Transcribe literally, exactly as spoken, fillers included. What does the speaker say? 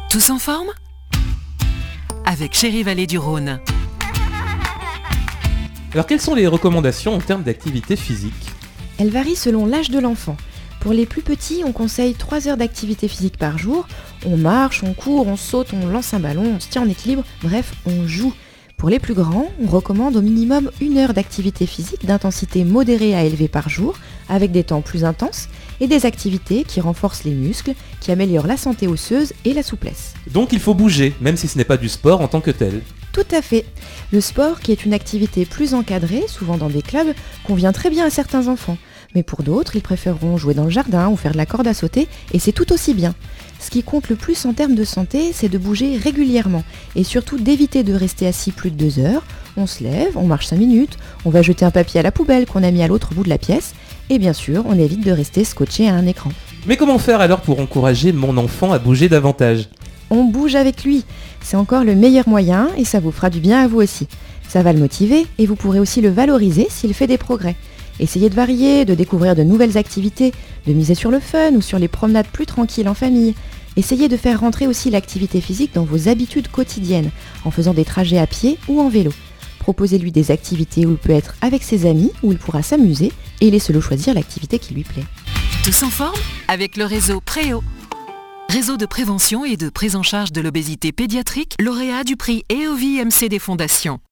Tous en forme? Avec Chérie Vallée du Rhône. Alors quelles sont les recommandations en termes d'activité physique? Elles varient selon l'âge de l'enfant. Pour les plus petits, on conseille trois heures d'activité physique par jour. On marche, on court, on saute, on lance un ballon, on se tient en équilibre, bref, on joue. Pour les plus grands, on recommande au minimum une heure d'activité physique d'intensité modérée à élevée par jour, avec des temps plus intenses, et des activités qui renforcent les muscles, qui améliorent la santé osseuse et la souplesse. Donc il faut bouger, même si ce n'est pas du sport en tant que tel. Tout à fait. Le sport, qui est une activité plus encadrée, souvent dans des clubs, convient très bien à certains enfants. Mais pour d'autres, ils préféreront jouer dans le jardin ou faire de la corde à sauter, et c'est tout aussi bien. Ce qui compte le plus en termes de santé, c'est de bouger régulièrement, et surtout d'éviter de rester assis plus de deux heures. On se lève, on marche cinq minutes, on va jeter un papier à la poubelle qu'on a mis à l'autre bout de la pièce, et bien sûr, on évite de rester scotché à un écran. Mais comment faire alors pour encourager mon enfant à bouger davantage? On bouge avec lui. C'est encore le meilleur moyen et ça vous fera du bien à vous aussi. Ça va le motiver et vous pourrez aussi le valoriser s'il fait des progrès. Essayez de varier, de découvrir de nouvelles activités, de miser sur le fun ou sur les promenades plus tranquilles en famille. Essayez de faire rentrer aussi l'activité physique dans vos habitudes quotidiennes, en faisant des trajets à pied ou en vélo. Proposez-lui des activités où il peut être avec ses amis, où il pourra s'amuser, et laissez-le choisir l'activité qui lui plaît. Tous en forme? Avec le réseau Préo. Réseau de prévention et de prise en charge de l'obésité pédiatrique, lauréat du prix E O V I M C des fondations.